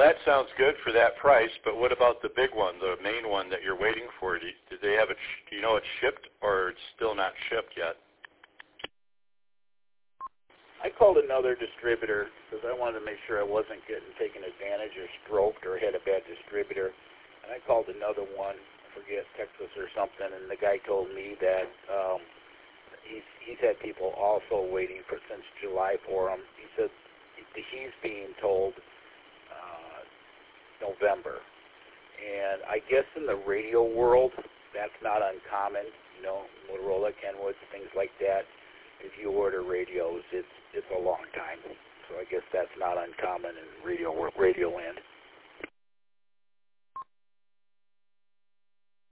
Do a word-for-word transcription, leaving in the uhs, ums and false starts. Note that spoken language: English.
that sounds good for that price, but what about the big one, the main one that you're waiting for? Do you, did they have it, do you know it's shipped or it's still not shipped yet? I called another distributor because I wanted to make sure I wasn't getting taken advantage or stroked or had a bad distributor. And I called another one, I forget, Texas or something, and the guy told me that um, he's, he's had people also waiting for since July for him. He said he's being told uh, November. And I guess in the radio world, that's not uncommon. You know, Motorola, Kenwoods, things like that. If you order radios, it's it's a long time. So I guess that's not uncommon in radio radio land.